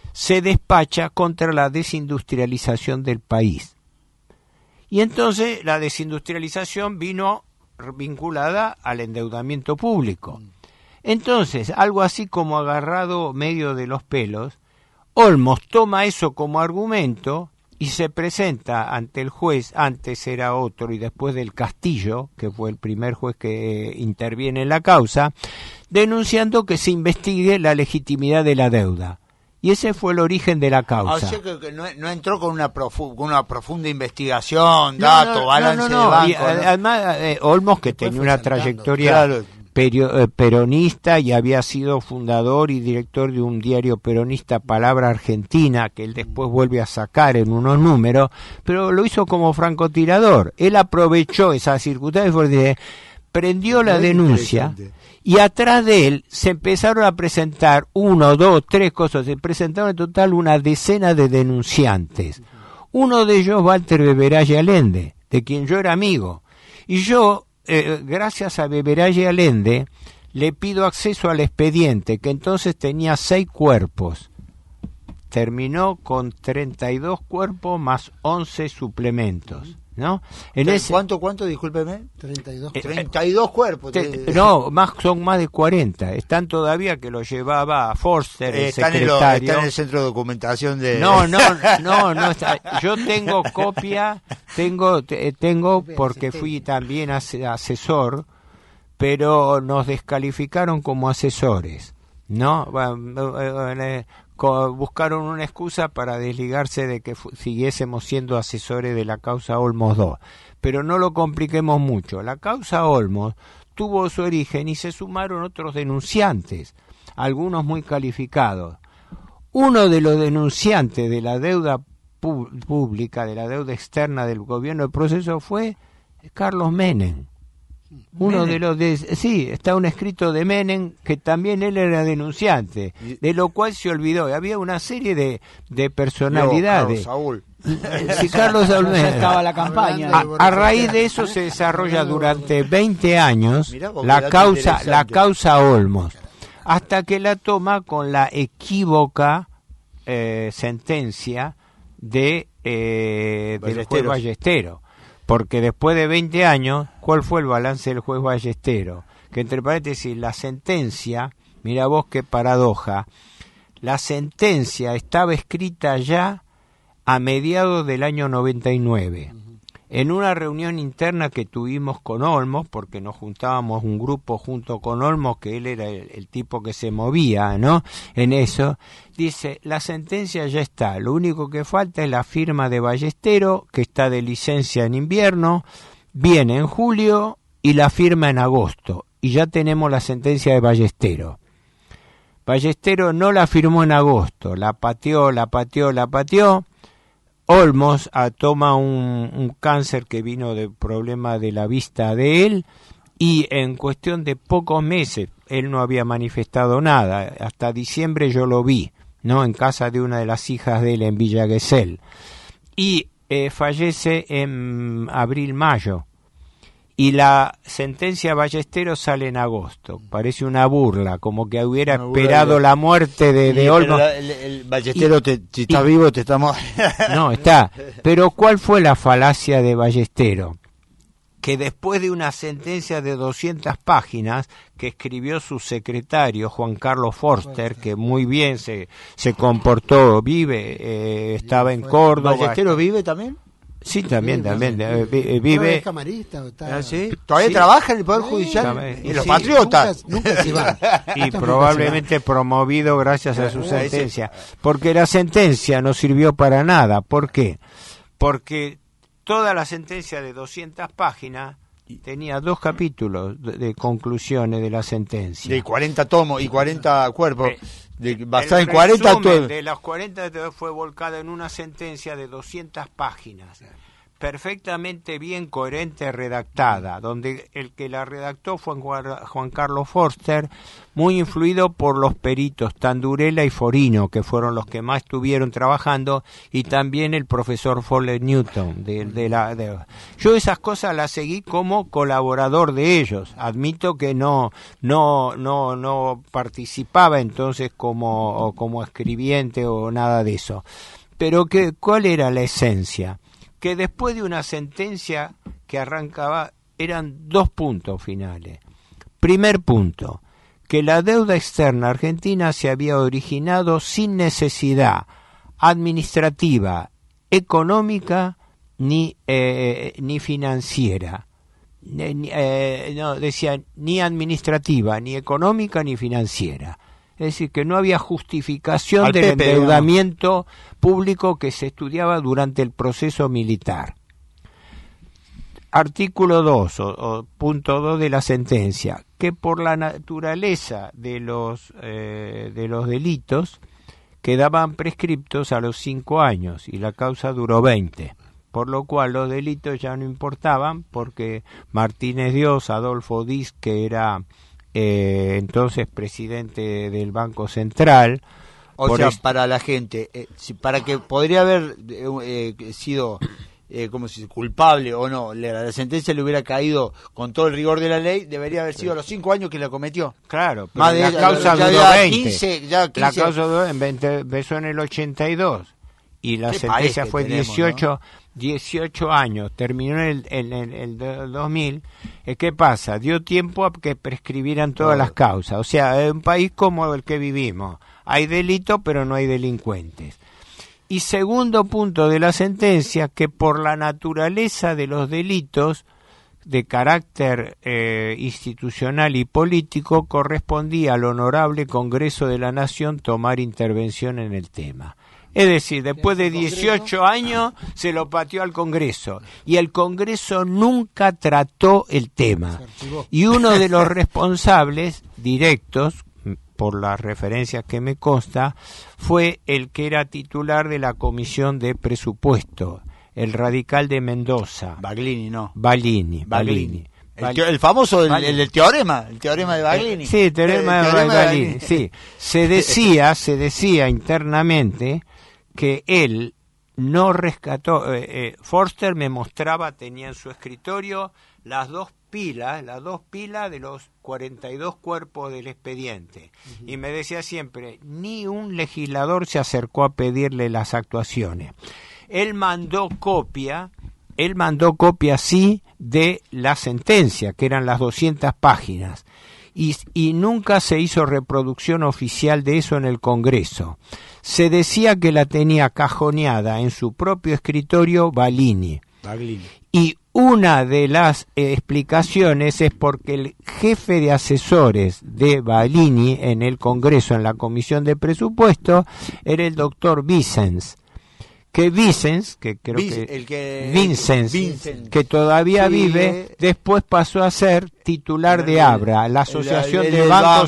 S5: se despacha contra la desindustrialización del país. Y entonces la desindustrialización vino vinculada al endeudamiento público. Entonces, algo así como agarrado medio de los pelos, Olmos toma eso como argumento y se presenta ante el juez, antes era otro y después del Castillo, que fue el primer juez que interviene en la causa, denunciando que se investigue la legitimidad de la deuda. Y ese fue el origen de la causa.
S4: O sea que no entró con una profunda investigación, datos, balance de banco.
S5: Y, además, Olmos, que tenía una trayectoria peronista y había sido fundador y director de un diario peronista, Palabra Argentina, que él después vuelve a sacar en unos números, pero lo hizo como francotirador. Él aprovechó esa circunstancia porque prendió la denuncia. Y atrás de él se empezaron a presentar 1, 2, 3 cosas. Se presentaron en total una decena de denunciantes. Uno de ellos, Walter Beberaye Allende, de quien yo era amigo. Y yo, gracias a Beberaye Allende, le pido acceso al expediente, que entonces tenía 6 cuerpos. Terminó con 32 cuerpos más 11 suplementos. ¿No?
S4: ¿Cuánto? Discúlpeme.
S3: 32.
S4: 32 cuerpos.
S5: Son más de 40. Están todavía, que lo llevaba Forster, el secretario.
S4: Está en el centro de documentación de...
S5: No está. Yo tengo copia, tengo porque fui también asesor, pero nos descalificaron como asesores, ¿no? Buscaron una excusa para desligarse de que siguiésemos siendo asesores de la causa Olmos II. Pero no lo compliquemos mucho. La causa Olmos tuvo su origen y se sumaron otros denunciantes, algunos muy calificados. Uno de los denunciantes de la deuda pública, de la deuda externa del gobierno del proceso, fue Carlos Menem. Uno de los está un escrito de Menem, que también él era denunciante, de lo cual se olvidó. Había una serie de personalidades. Carlos Saúl
S2: estaba la campaña.
S5: A raíz de eso se desarrolla durante 20 años la causa Olmos, hasta que la toma con la equívoca sentencia del juez Ballesteros. Porque después de 20 años, ¿cuál fue el balance del juez Ballesteros? Que, entre paréntesis, la sentencia, mira vos qué paradoja, la sentencia estaba escrita ya a mediados del año 99. En una reunión interna que tuvimos con Olmos, porque nos juntábamos un grupo junto con Olmos, que él era el tipo que se movía, ¿no? En eso, dice, la sentencia ya está, lo único que falta es la firma de Ballesteros, que está de licencia en invierno, viene en julio y la firma en agosto, y ya tenemos la sentencia de Ballesteros. Ballesteros no la firmó en agosto, la pateó. Olmos toma un cáncer que vino del problema de la vista de él, y en cuestión de pocos meses, él no había manifestado nada, hasta diciembre yo lo vi, ¿no? En casa de una de las hijas de él en Villa Gesell, y fallece en abril-mayo, y la sentencia Ballesteros sale en agosto. Parece una burla, como que hubiera esperado la muerte de Olmos.
S4: El Ballesteros, si está vivo, te estamos...
S5: No, está. Pero ¿cuál fue la falacia de Ballesteros? Que después de una sentencia de 200 páginas que escribió su secretario, Juan Carlos Forster, que muy bien se comportó, estaba en Córdoba.
S4: ¿Ballesteros vive también?
S5: Sí, también vive.
S3: ¿Es camarista?
S4: ¿Sí? ¿Todavía trabaja en el Poder Judicial? ¿Y los patriotas?
S3: Nunca se van.
S5: Y probablemente promovido gracias a su sentencia. Porque la sentencia no sirvió para nada. ¿Por qué? Porque toda la sentencia de 200 páginas tenía 2 capítulos de conclusiones de la sentencia.
S4: De 40 tomos y 40 cuerpos.
S5: Basada en 40 de los 40 fue volcada en una sentencia de 200 páginas. perfectamente bien coherente redactada, donde el que la redactó fue Juan Carlos Forster, muy influido por los peritos Tandurela y Forino, que fueron los que más estuvieron trabajando, y también el profesor Foley Newton. Yo esas cosas las seguí como colaborador de ellos. Admito que no participaba entonces como escribiente o nada de eso. Pero ¿cuál era la esencia? Que después de una sentencia que arrancaba, eran 2 puntos finales. Primer punto, que la deuda externa argentina se había originado sin necesidad administrativa, económica ni financiera. Decía ni administrativa, ni económica, ni financiera. Es decir, que no había justificación del endeudamiento público que se estudiaba durante el proceso militar. Artículo 2, o punto 2 de la sentencia, que por la naturaleza de los delitos quedaban prescriptos a los 5 años y la causa duró 20. Por lo cual los delitos ya no importaban, porque Martínez Dios, Adolfo Diz, que era entonces presidente del Banco Central.
S4: Para la gente, para que podría haber sido como si culpable o no, la sentencia le hubiera caído con todo el rigor de la ley, debería haber sido a los 5 años que la cometió.
S5: Claro, pero
S4: más
S5: la
S4: de
S5: causa
S4: ya
S5: duró 20.
S4: 15.
S5: La causa duró, empezó en el 82 y la sentencia fue 18 años, terminó en el 2000. ¿Qué pasa? Dio tiempo a que prescribieran todas las causas. O sea, en un país como el que vivimos, hay delito pero no hay delincuentes. Y segundo punto de la sentencia, que por la naturaleza de los delitos de carácter institucional y político, correspondía al Honorable Congreso de la Nación tomar intervención en el tema. Es decir, después de 18 años se lo pateó al Congreso y el Congreso nunca trató el tema. Y uno de los responsables directos, por las referencias que me consta, fue el que era titular de la Comisión de Presupuesto, el radical de Mendoza.
S4: Baglini, ¿no?
S5: Baglini.
S4: El famoso, el teorema de Baglini.
S5: Sí, el teorema de Baglini. Sí. Se decía internamente que él no rescató. Forster me mostraba, tenía en su escritorio las dos pilas de los 42 cuerpos del expediente. Y me decía siempre, ni un legislador se acercó a pedirle las actuaciones. Él mandó copia, sí, de la sentencia, que eran las 200 páginas. Y nunca se hizo reproducción oficial de eso en el Congreso. Se decía que la tenía cajoneada en su propio escritorio Baglini. Y una de las explicaciones es porque el jefe de asesores de Baglini en el Congreso, en la Comisión de Presupuesto, era el doctor Vicens. Vicens, que todavía vive, después pasó a ser titular de ABRA, la Asociación de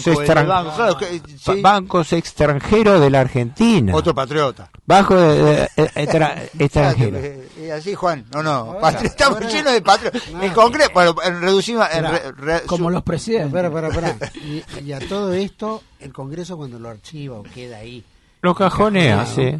S5: Bancos Extranjeros de la Argentina.
S4: Otro patriota.
S5: Extranjero.
S4: Así, Juan, estamos llenos de patriotas. El Congreso, bueno, reducimos...
S2: como los presidentes.
S3: Espera. Y a todo esto, el Congreso cuando lo archiva o queda ahí...
S5: Lo cajonea, sí.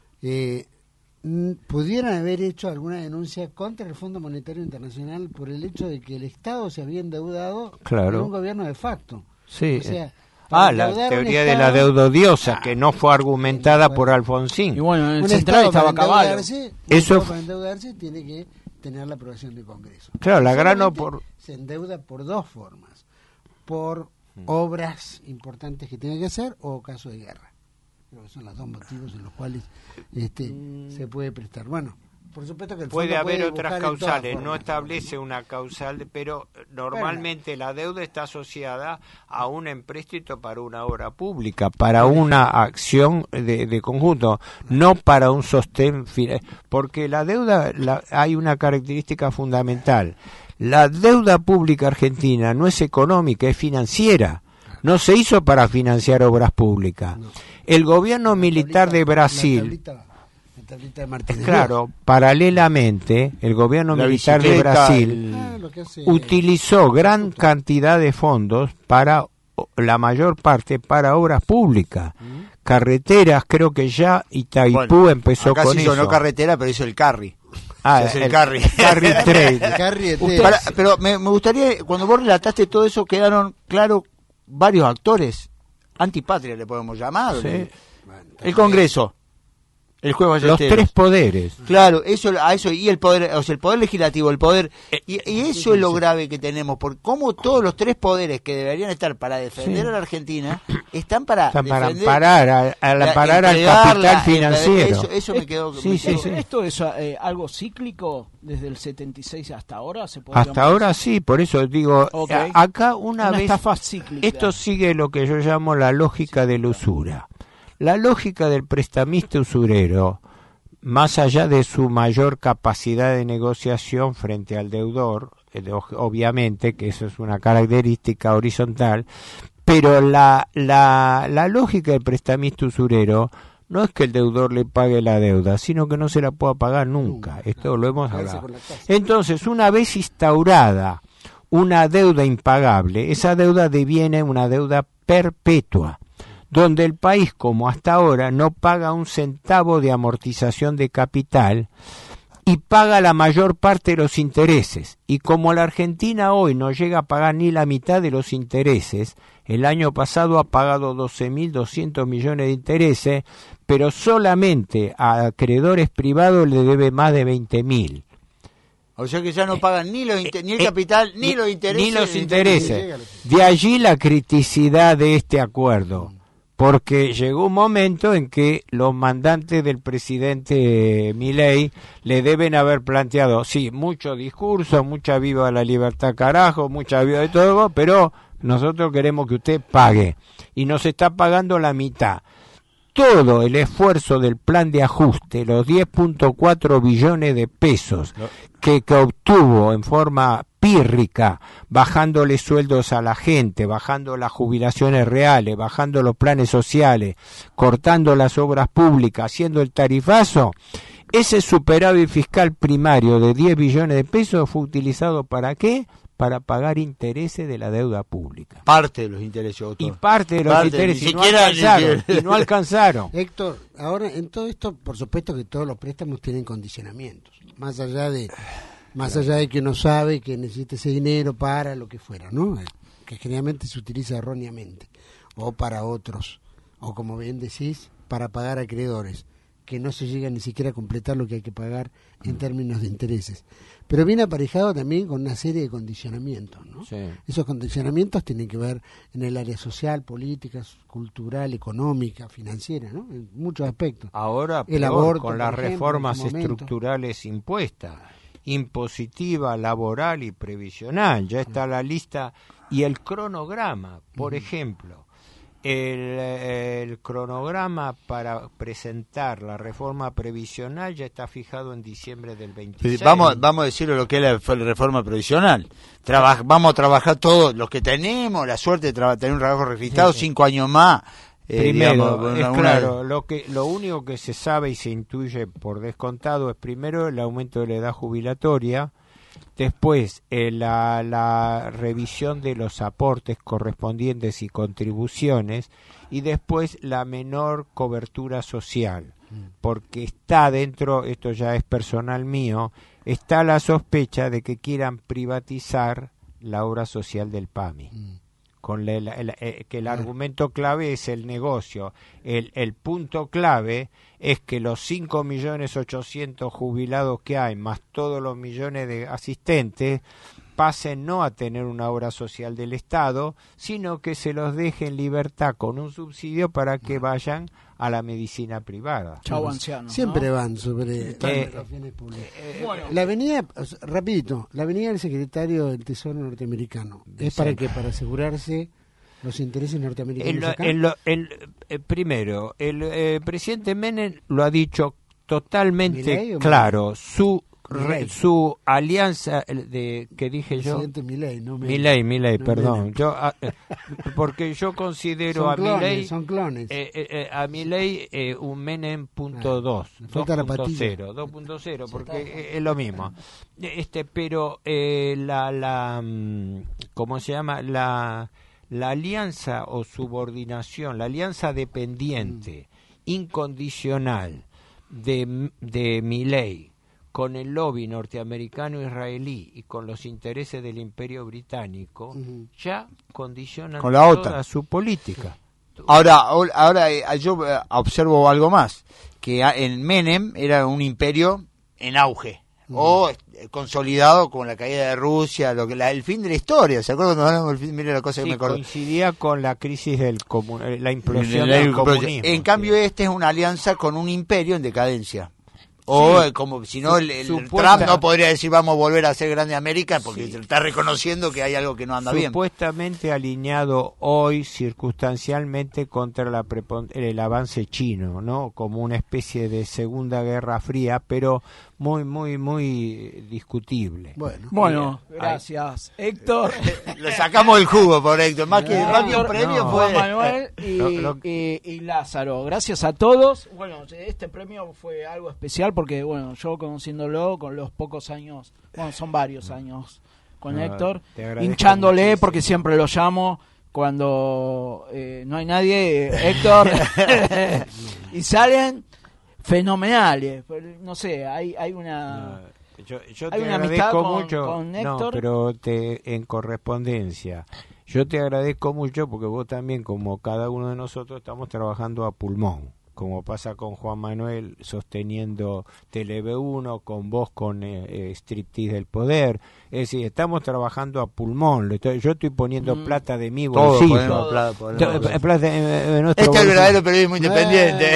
S3: Pudieran haber hecho alguna denuncia contra el Fondo Monetario Internacional por el hecho de que el Estado se había endeudado en un gobierno de facto.
S5: Sí.
S3: O sea,
S5: la teoría de la deuda odiosa, que no fue argumentada por Alfonsín.
S2: Y bueno, en el Central estaba Caballo.
S3: Eso para endeudarse tiene que tener la aprobación del Congreso.
S5: Claro,
S3: se endeuda por 2 formas: por obras importantes que tiene que hacer o caso de guerra. Creo que son los 2 motivos en los cuales se puede prestar. Bueno, por supuesto que el
S5: puede
S3: fondo
S5: haber
S3: puede
S5: otras causales, no establece una causal, pero normalmente la deuda está asociada a un empréstito para una obra pública, para una acción de conjunto, no para un sostén final, porque la deuda hay una característica fundamental. La deuda pública argentina no es económica, es financiera. No se hizo para financiar obras públicas. El gobierno militar de Brasil...
S3: La tablita de Martínez.
S5: Claro, paralelamente, el gobierno
S4: La
S5: militar de
S4: bicicleta,
S5: Brasil
S3: Lo que hace,
S5: utilizó gran cantidad de fondos para, la mayor parte, para obras públicas. Carreteras, creo que ya Itaipú
S4: Bueno,
S5: empezó
S4: acá
S5: con
S4: se
S5: eso.
S4: hizo no carretera, pero hizo el carry.
S5: Ah,
S4: Es el carry.
S5: Carry Trade.
S3: Carriete.
S4: Pero me gustaría, cuando vos relataste todo eso, quedaron claro varios actores. Antipatria le podemos llamar.
S5: Sí.
S4: El Congreso. El juego
S5: Los tres poderes.
S4: Claro, a eso, y el poder, o sea, el poder legislativo, el poder, y eso es lo grave que tenemos, porque como todos los tres poderes que deberían estar para defender a la Argentina, están para
S5: Para
S4: defender,
S5: parar al
S4: entregarla,
S5: capital financiero.
S4: Eso me quedó.
S5: Sí.
S2: ¿Esto es algo cíclico desde el 76 hasta ahora?
S5: Hasta ahora sí, por eso digo,
S2: Ok.
S5: acá una vez,
S2: estafa cíclica.
S5: esto sigue lo que yo llamo la lógica de la usura. La lógica del prestamista usurero, más allá de su mayor capacidad de negociación frente al deudor, obviamente que eso es una característica horizontal, pero la lógica del prestamista usurero no es que el deudor le pague la deuda, sino que no se la pueda pagar nunca. Esto lo hemos hablado. Entonces, una vez instaurada una deuda impagable, esa deuda deviene una deuda perpetua, donde el país, como hasta ahora, no paga un centavo de amortización de capital y paga la mayor parte de los intereses. Y como la Argentina hoy no llega a pagar ni la mitad de los intereses, el año pasado ha pagado 12.200 millones de intereses, pero solamente a acreedores privados le debe más de 20.000.
S4: O sea que ya no pagan ni el capital, ni los intereses.
S5: Ni los intereses. De allí la criticidad de este acuerdo. Porque llegó un momento en que los mandantes del presidente Milei le deben haber planteado, sí, mucho discurso, mucha viva la libertad carajo, mucha viva de todo, pero nosotros queremos que usted pague. Y nos está pagando la mitad. Todo el esfuerzo del plan de ajuste, los 10.4 billones de pesos que obtuvo en forma pírrica, bajándole sueldos a la gente, bajando las jubilaciones reales, bajando los planes sociales, cortando las obras públicas, haciendo el tarifazo, ese superávit fiscal primario de 10 billones de pesos fue utilizado ¿para qué? Para pagar intereses de la deuda pública.
S4: Parte de los intereses.
S5: Y parte de los intereses, y no alcanzaron.
S3: Héctor, ahora en todo esto, por supuesto que todos los préstamos tienen condicionamientos, más allá de que uno sabe que necesita ese dinero para lo que fuera, ¿no? Que generalmente se utiliza erróneamente, o para otros, o como bien decís, para pagar acreedores, que no se llega ni siquiera a completar lo que hay que pagar en términos de intereses. Pero viene aparejado también con una serie de condicionamientos, ¿no?
S5: Sí.
S3: Esos condicionamientos tienen que ver en el área social, política, cultural, económica, financiera, ¿no? En muchos aspectos.
S5: Ahora,
S3: el
S5: peor,
S3: aborto,
S5: con las
S3: por ejemplo,
S5: reformas
S3: en su momento.
S5: estructurales impuestas, impositiva, laboral y previsional, ya está la lista y el cronograma, por ejemplo. El cronograma para presentar la reforma previsional ya está fijado en diciembre del 26.
S4: Vamos a decirlo lo que es la reforma previsional. Vamos a trabajar todos los que tenemos la suerte de tener un trabajo registrado 5 años más.
S5: Primero,
S4: digamos,
S5: claro, lo único que se sabe y se intuye por descontado es primero el aumento de la edad jubilatoria, después la revisión de los aportes correspondientes y contribuciones, y después la menor cobertura social, porque está dentro, esto ya es personal mío, está la sospecha de que quieran privatizar la obra social del PAMI. Con que el argumento clave es el negocio. El punto clave es que los 5.800.000 jubilados que hay, más todos los millones de asistentes, pasen no a tener una obra social del Estado, sino que se los deje en libertad con un subsidio para que vayan a la medicina privada.
S2: Chau ancianos,
S3: Siempre
S2: ¿no?
S3: van sobre los bienes públicos.
S2: Bueno.
S3: La avenida, rapidito, la avenida del secretario del Tesoro norteamericano, ¿es para qué? Para asegurarse los intereses norteamericanos acá.
S5: Primero, el presidente Menem lo ha dicho totalmente
S3: ¿Milei o
S5: claro, su su alianza que dije yo,
S3: presidente Milei, no
S5: Milei,
S3: no
S5: perdón, yo porque yo considero
S3: son
S5: a
S3: clones,
S5: Milei
S3: son clones.
S5: a Milei un Menem punto 2,
S3: falta la patilla.
S5: 2.0, porque es lo mismo. Pero ¿cómo se llama? La alianza o subordinación, la alianza dependiente, incondicional de Milei con el lobby norteamericano-israelí y con los intereses del Imperio Británico, ya condicionan
S4: con la OTAN.
S5: Toda su política.
S4: Ahora yo observo algo más, que en Menem era un imperio en auge, o consolidado con la caída de Rusia, el fin de la historia. ¿Se acuerdan cuando hablamos del fin? Mira la cosa que me acuerdo.
S5: Coincidía con la crisis la implosión del comunismo.
S4: En cambio, este es una alianza con un imperio en decadencia. O como si no, el Trump no podría decir vamos a volver a ser grande América porque está reconociendo que hay algo que no anda bien.
S5: Supuestamente alineado hoy circunstancialmente contra el avance chino, ¿no? Como una especie de Segunda Guerra Fría, pero muy, muy, muy discutible.
S2: Bueno, gracias, Héctor.
S4: Le sacamos el jugo por Héctor. Más que un premio fue
S2: Juan Manuel y Lázaro. Gracias a todos. Bueno, este premio fue algo especial porque, bueno, yo conociéndolo con los pocos años, bueno, son varios años con Héctor, hinchándole muchísimo. Porque siempre lo llamo cuando no hay nadie, Héctor, y salen fenomenales. No sé, hay una...
S5: Yo
S2: hay
S5: te
S2: una amistad
S5: agradezco mucho,
S2: con Héctor.
S5: No, pero en correspondencia. Yo te agradezco mucho porque vos también, como cada uno de nosotros, estamos trabajando a pulmón. Como pasa con Juan Manuel sosteniendo Tele1, con vos con Striptease del Poder. Es decir, estamos trabajando a pulmón. Yo estoy poniendo plata de mi bolsillo. Plata de nuestro
S4: este es el verdadero periodismo independiente.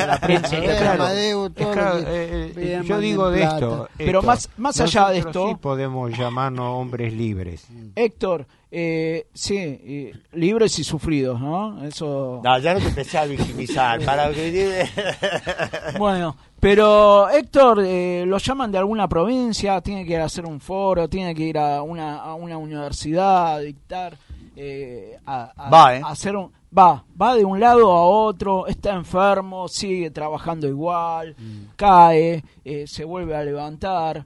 S5: Yo digo de esto.
S2: Pero más allá de esto...
S5: Sí podemos llamarnos hombres libres.
S2: Héctor... sí, libres y sufridos, ¿no? Eso.
S4: No, ya no te empecé a victimizar.
S2: Bueno, pero Héctor, lo llaman de alguna provincia, tiene que ir a hacer un foro, tiene que ir a una universidad a dictar, a hacer un. Va de un lado a otro, está enfermo, sigue trabajando igual, cae, se vuelve a levantar,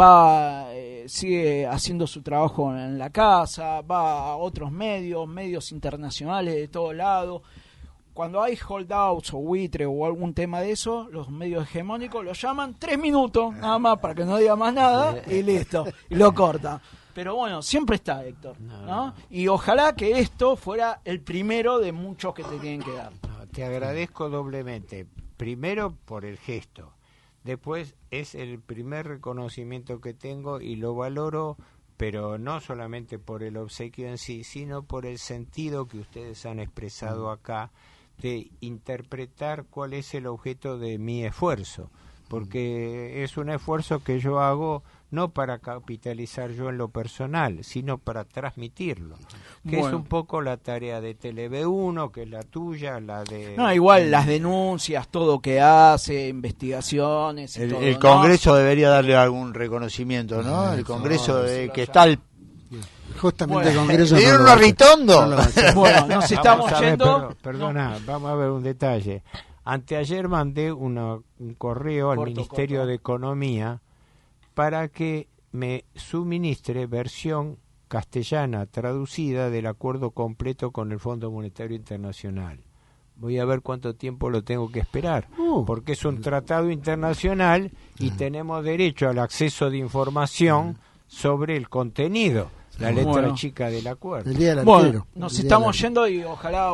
S2: sigue haciendo su trabajo en la casa, va a otros medios internacionales de todo lado. Cuando hay holdouts o buitre o algún tema de eso, los medios hegemónicos lo llaman 3 minutos, nada más para que no diga más nada, y listo, y lo corta. Pero bueno, siempre está Héctor, ¿no? Y ojalá que esto fuera el primero de muchos que te tienen que dar.
S5: Te agradezco doblemente. Primero por el gesto. Después es el primer reconocimiento que tengo y lo valoro, pero no solamente por el obsequio en sí, sino por el sentido que ustedes han expresado acá de interpretar cuál es el objeto de mi esfuerzo. Porque es un esfuerzo que yo hago no para capitalizar yo en lo personal, sino para transmitirlo, que es un poco la tarea de Tele1, que es la tuya, la de...
S2: No, igual las denuncias, todo que hace, investigaciones y todo,
S4: el Congreso debería darle algún reconocimiento, ¿no? El Congreso que está al...
S3: Justamente el Congreso...
S4: ¿Le dieron un ritondo?
S2: Bueno, nos estamos yendo...
S5: Perdona, vamos a ver un detalle. Anteayer mandé un correo al Ministerio de Economía para que me suministre versión castellana traducida del acuerdo completo con el Fondo Monetario Internacional. Voy a ver cuánto tiempo lo tengo que esperar, porque es un tratado internacional y tenemos derecho al acceso de información sobre el contenido, la letra chica del acuerdo.
S2: Bueno, nos estamos yendo y ojalá,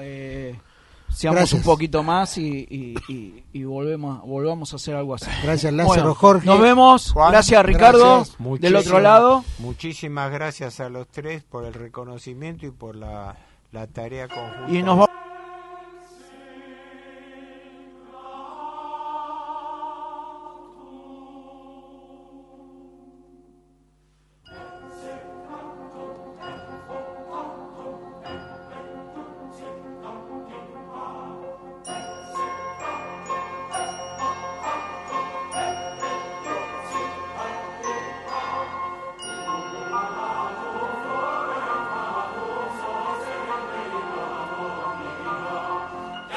S2: seamos un poquito más y volvamos a hacer algo así.
S3: Gracias, Lázaro, Jorge.
S2: Nos vemos.
S4: Juan,
S2: gracias, Ricardo, del otro lado.
S5: Muchísimas gracias a los tres por el reconocimiento y por la tarea conjunta.
S2: Y nos vamos.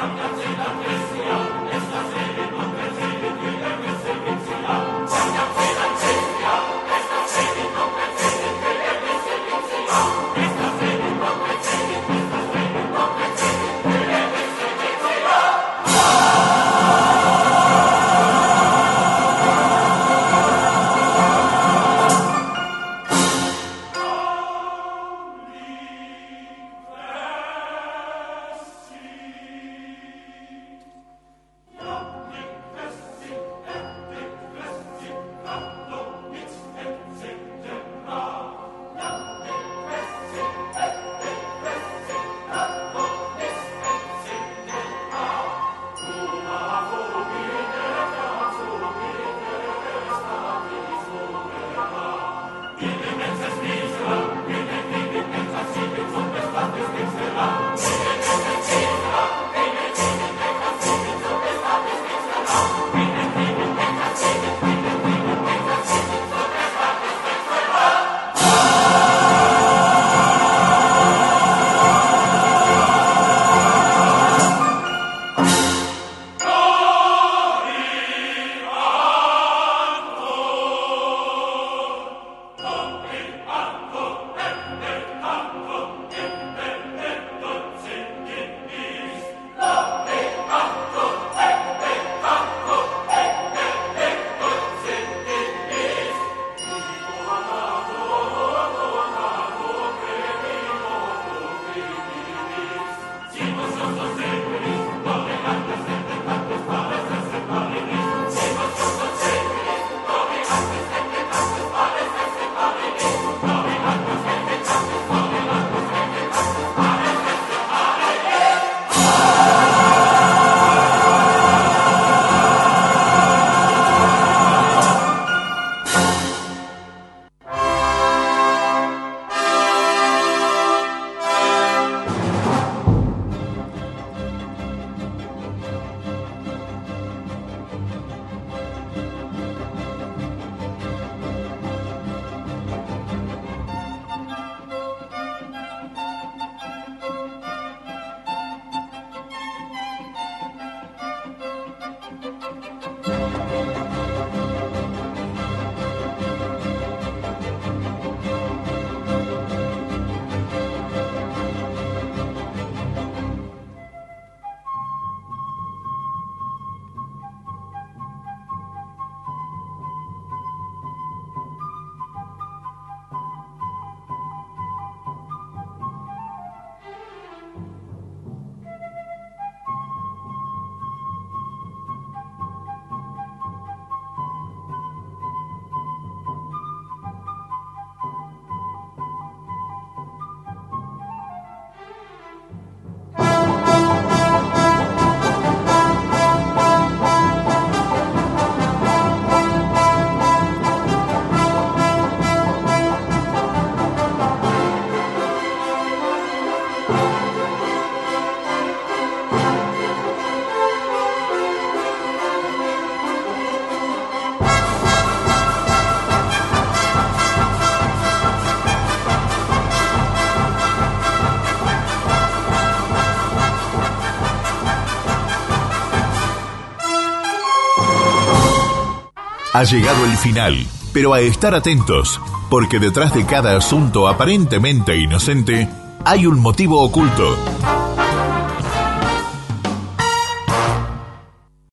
S1: Ha llegado el final, pero a estar atentos, porque detrás de cada asunto aparentemente inocente hay un motivo oculto.